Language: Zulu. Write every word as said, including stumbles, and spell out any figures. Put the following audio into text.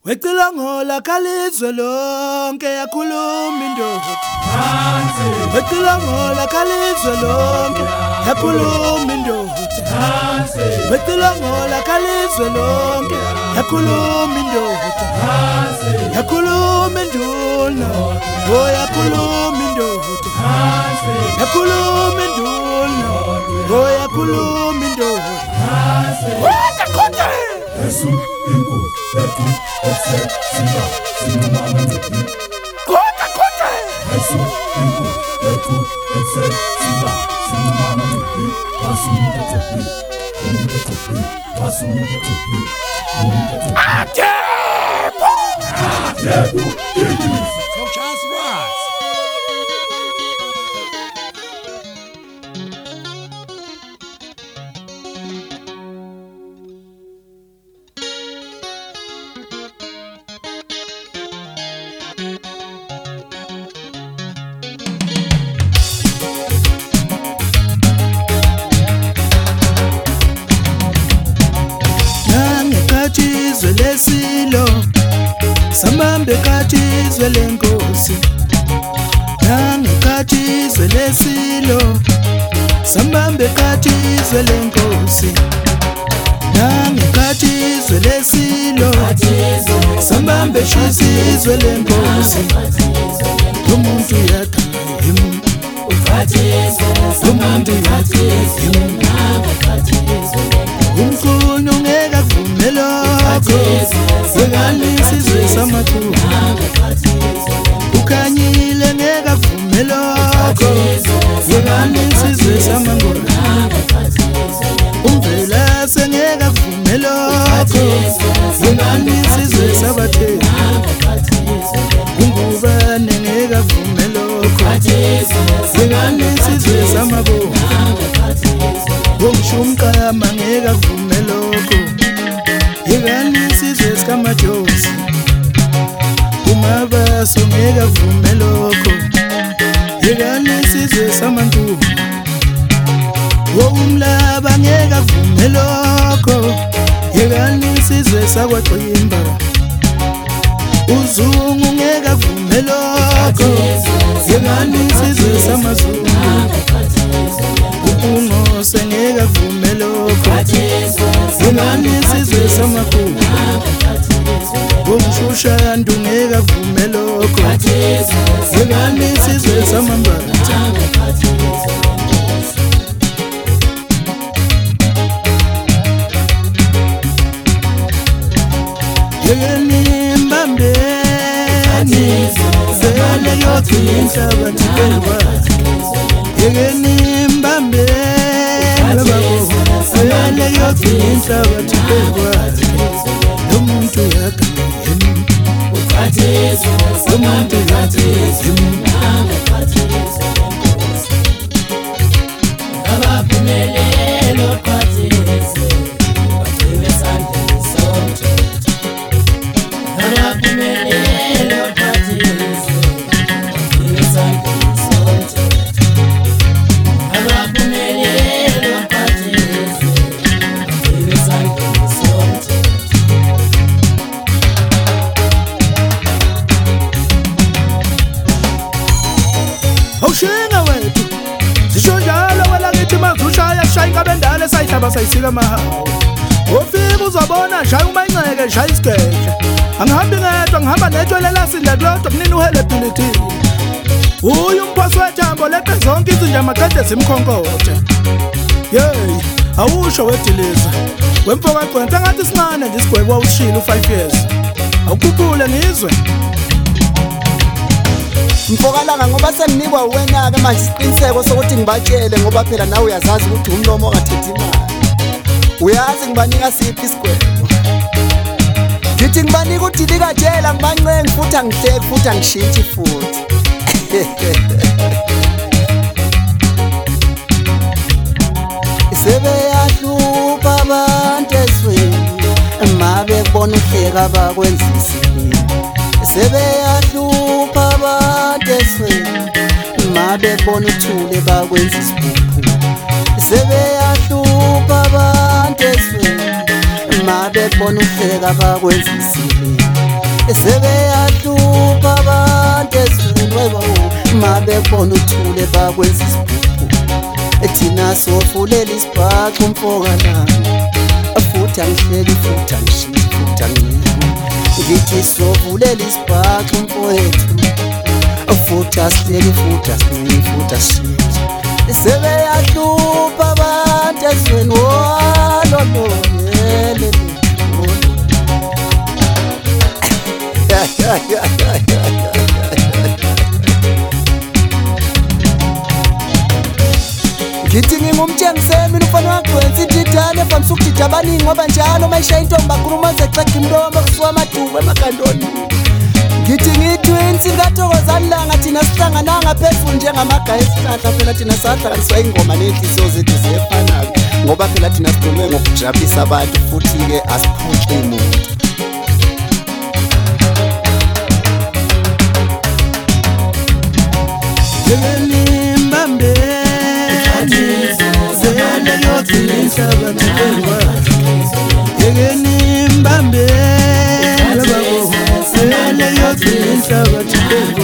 Wecila ngola khalizwe lonke yakhuluma indoda phansi Wecila ngola khalizwe lonke yakhuluma indoda phansi Wecila ngola khalizwe lonke yakhuluma indoda phansi yakhuluma induna oh yakhuluma indoda phansi yakhuluma induna oh yakhuluma indoda phansi Waka khona Yesu inko yatu ese siba sinumama ngebi khona khona Yesu inko yatu ese siba sinumama ngebi Basumuka tepi Umuka tepi Basumuka tepi Umuka tepi Atepo Atepo Ignis From Charles Ross. Ngekhathizwe lesilo Sambambe khathizwe lenkosi Ngekhathizwe lesilo Sambambe khathizwe lenkosi Ngekhathizwe lesilo Sambambe shizizwe lenkosi Umuntu yakhaya yimi Umuntu yakhaya yimi Umkhulu ngeka kuvume lokho Sekalisize samakhulu Ukhanyile ngeka kuvume lokho Sekalisize samangolo Umvela sengeka kuvume lokho Sekalisize sabathe Ungubane ngeka kuvume lokho Sekalisize samabongo Umshumqama ngeka kuvume lokho Yekani sizwe sikamajosi Umabaso ngeka kuvume lokho Yekani sizwe samantuba Umlaba ngeka kuvume lokho Yekani sizwe sakwaqimba Uzungu ngeka kuvume lokho Yekani sizwe samazungu Ungose ngeka kuvume lokho Yekani sizwe samakhulu Umshushandu ngeka kuvume lokho Yekani sizwe samambatha Yekani mbambeni Vele yothi inhlabathi belwazi Yekani mbambeni Vele yothi inhlabathi belwazi Umuntu yakhaya yimi Umuntu yakhaya yimi Abaphumelelo qhathise Bagcine esandleni somthetho Abaphumelelo qhathise Bagcine esandleni somthetho Abaphumelelo qhathise Bagcine esandleni somthetho Awushinga wethu Zisho njalo wena ngithi mazushaya shaya ingabendala sayihlaba sayisika mahawu Ofika uzobona shaya umayinceke shaya isigeja Angihambi ngedwa ngihamba netshwele lasinda kulodwa kunini uhele philithini Uyu mphosi wethambo leqe zonke izinja maqede zimkhonkotshe Yey awusho wediliza Wemfoka gcwensa ngathi sincane nje isigwebo awusishila u5 years Awukhuphule ngizwe Mfokalanga ngoba senginikwa wena ke manje isiqiniseko sokuthi ngibatshele ngoba phela nawe uyazazi ukuthi umlomo ongathethi imali Uyazi ngibanika siphi isigwebo Ngithi ngibanika udilika jela ngibancenga futhi angihleki futhi angishintshi futhi Sebeyahlupa abantu esweni mabe kubona uhleka bakwenza isibini Sebeyahlupa abantu esweni mabe kubona uthule bakwenza isiphuphu Sebeyahlupa abantu esweni mabe kubona uhleka bakwenza isibini Sebeyahlupha abantu ezweni webo mabebona uthule bakwenza isibhuku thina sofulela isibhacu umfokalanga futhi angihleki futhi angishiyi futhi angiyeki ngithi sofulela isibhacu umfowethu futhi asihleki futhi asinciki futhi asishiyi sebeyahlupha abantu ezweni wololo yelele ngithi ngingumtshengisemi umfana wagcwensa ididane evamise ukudida abaningi ngoba njalo mayishaya intombi akhuluma zexega imlomo kusuka amaduku emakandoni ngithi ngithwinsi kathokozani langa thina sihlangananga phezulu njengamagaya esihlahla phela thina sahlanganiswa ingoma nenhliziyo zethu ziyefanayo ngoba phela thina sidume ngokujabulisa abantu futhi-ke asiphucwe umuntu Mbambe Zele yotilisa bantuwa Yegeni mbambe Zele yotilisa bantuwa